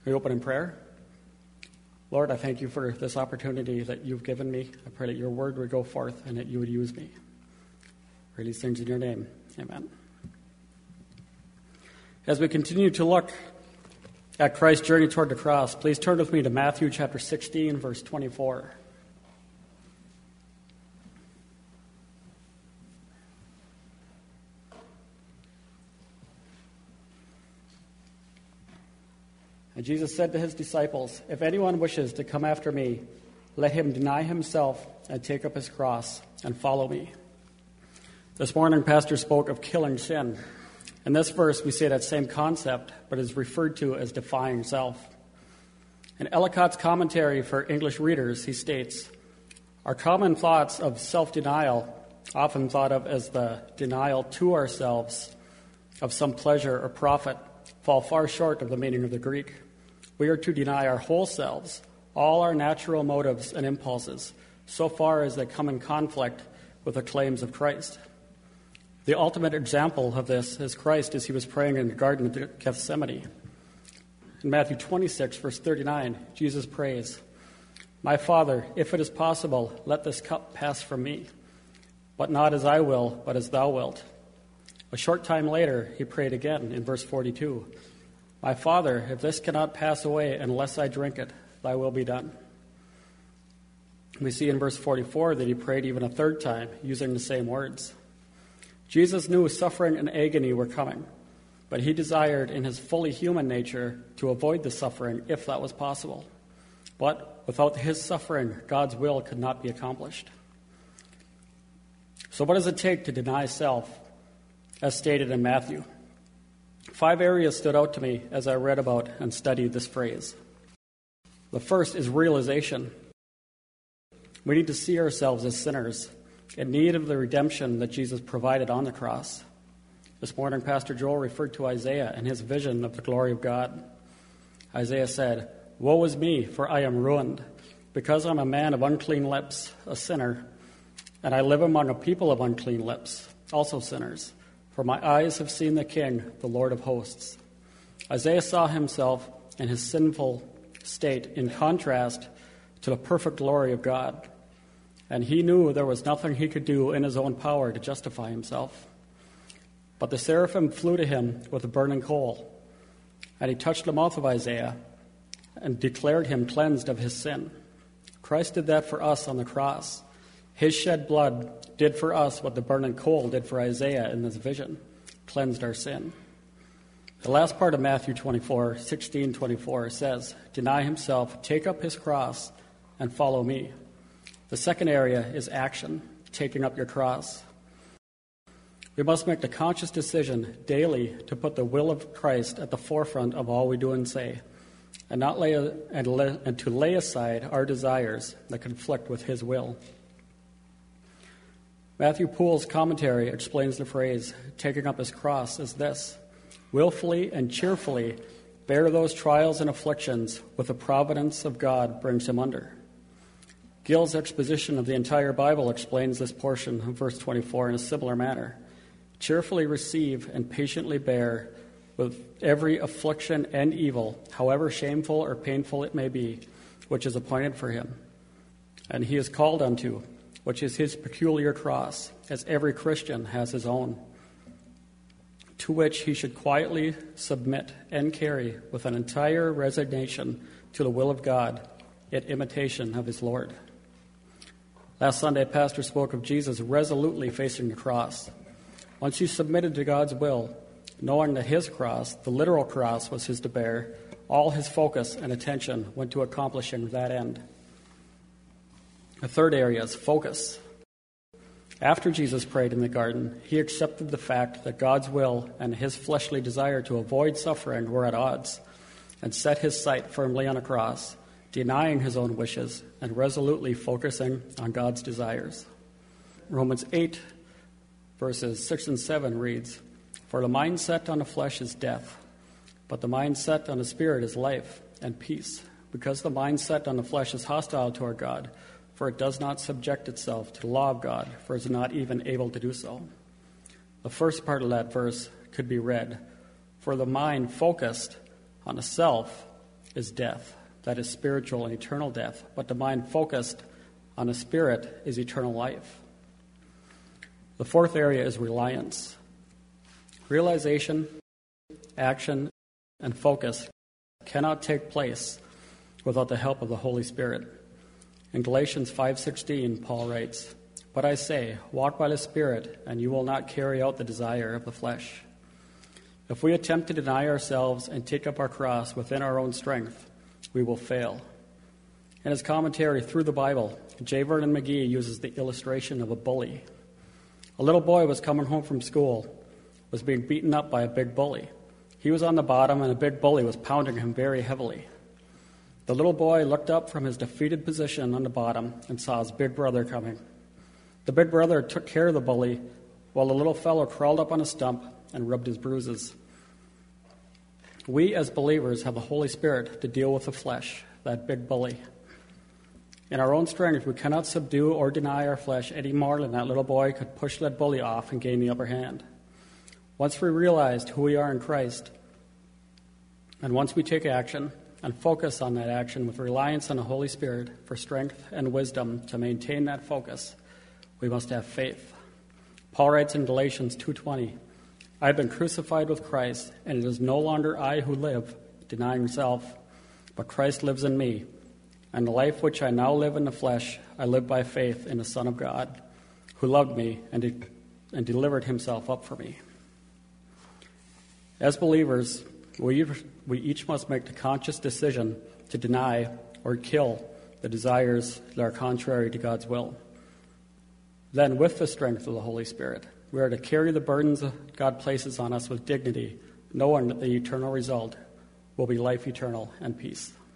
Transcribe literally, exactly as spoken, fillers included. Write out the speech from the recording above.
We open in prayer. Lord, I thank you for this opportunity that you've given me. I pray that your word would go forth and that you would use me. I pray these things in your name. Amen. As we continue to look at Christ's journey toward the cross, please turn with me to Matthew chapter sixteen, verse twenty-four. And Jesus said to his disciples, "If anyone wishes to come after me, let him deny himself and take up his cross and follow me." This morning, Pastor spoke of killing sin. In this verse, we see that same concept, but is referred to as defying self. In Ellicott's commentary for English readers, he states, "Our common thoughts of self-denial, often thought of as the denial to ourselves of some pleasure or profit, fall far short of the meaning of the Greek. We are to deny our whole selves, all our natural motives and impulses, so far as they come in conflict with the claims of Christ." The ultimate example of this is Christ as he was praying in the Garden of Gethsemane. In Matthew twenty-six, verse thirty-nine, Jesus prays, "My Father, if it is possible, let this cup pass from me, but not as I will, but as thou wilt." A short time later, he prayed again in verse forty-two, "My Father, if this cannot pass away unless I drink it, thy will be done." We see in verse forty-four that he prayed even a third time, using the same words. Jesus knew suffering and agony were coming, but he desired in his fully human nature to avoid the suffering if that was possible. But without his suffering, God's will could not be accomplished. So what does it take to deny self, as stated in Matthew? Five areas stood out to me as I read about and studied this phrase. The first is realization. We need to see ourselves as sinners, in need of the redemption that Jesus provided on the cross. This morning, Pastor Joel referred to Isaiah and his vision of the glory of God. Isaiah said, "Woe is me, for I am ruined, because I'm a man of unclean lips, a sinner, and I live among a people of unclean lips, also sinners. For my eyes have seen the King, the Lord of hosts." Isaiah saw himself in his sinful state in contrast to the perfect glory of God. And he knew there was nothing he could do in his own power to justify himself. But the seraphim flew to him with a burning coal, and he touched the mouth of Isaiah and declared him cleansed of his sin. Christ did that for us on the cross. His shed blood did for us what the burning coal did for Isaiah in this vision, cleansed our sin. The last part of Matthew twenty-four, sixteen, twenty-four says, "Deny himself, take up his cross, and follow me." The second area is action, taking up your cross. We must make the conscious decision daily to put the will of Christ at the forefront of all we do and say, and not lay and, lay, and to lay aside our desires that conflict with his will. Matthew Poole's commentary explains the phrase, taking up his cross, as this: willfully and cheerfully bear those trials and afflictions with the providence of God brings him under. Gill's exposition of the entire Bible explains this portion of verse twenty-four in a similar manner. Cheerfully receive and patiently bear with every affliction and evil, however shameful or painful it may be, which is appointed for him, and he is called unto, which is his peculiar cross, as every Christian has his own, to which he should quietly submit and carry with an entire resignation to the will of God, in imitation of his Lord. Last Sunday, Pastor spoke of Jesus resolutely facing the cross. Once he submitted to God's will, knowing that his cross, the literal cross, was his to bear, all his focus and attention went to accomplishing that end. The third area is focus. After Jesus prayed in the garden, he accepted the fact that God's will and his fleshly desire to avoid suffering were at odds, and set his sight firmly on a cross, denying his own wishes and resolutely focusing on God's desires. Romans eight, verses six and seven reads, "For the mind set on the flesh is death, but the mind set on the spirit is life and peace, because the mind set on the flesh is hostile toward God, for it does not subject itself to the law of God, for it is not even able to do so." The first part of that verse could be read, "For the mind focused on the self is death, that is spiritual and eternal death, but the mind focused on a spirit is eternal life. The fourth area is reliance. Realization, action, and focus cannot take place without the help of the Holy Spirit. In Galatians five sixteen, Paul writes, "But I say, walk by the Spirit, and you will not carry out the desire of the flesh." If we attempt to deny ourselves and take up our cross within our own strength, we will fail. In his commentary through the Bible, J. Vernon McGee uses the illustration of a bully. A little boy was coming home from school, was being beaten up by a big bully. He was on the bottom, and a big bully was pounding him very heavily. The little boy looked up from his defeated position on the bottom and saw his big brother coming. The big brother took care of the bully, while the little fellow crawled up on a stump and rubbed his bruises. We, as believers, have the Holy Spirit to deal with the flesh, that big bully. In our own strength, we cannot subdue or deny our flesh any more than that little boy could push that bully off and gain the upper hand. Once we realize who we are in Christ, and once we take action and focus on that action with reliance on the Holy Spirit for strength and wisdom to maintain that focus, we must have faith. Paul writes in Galatians two twenty, "I have been crucified with Christ, and it is no longer I who live, denying self, but Christ lives in me. And the life which I now live in the flesh, I live by faith in the Son of God, who loved me and, de- and delivered himself up for me." As believers, we, we each must make the conscious decision to deny or kill the desires that are contrary to God's will. Then, with the strength of the Holy Spirit, we are to carry the burdens God places on us with dignity, knowing that the eternal result will be life eternal and peace.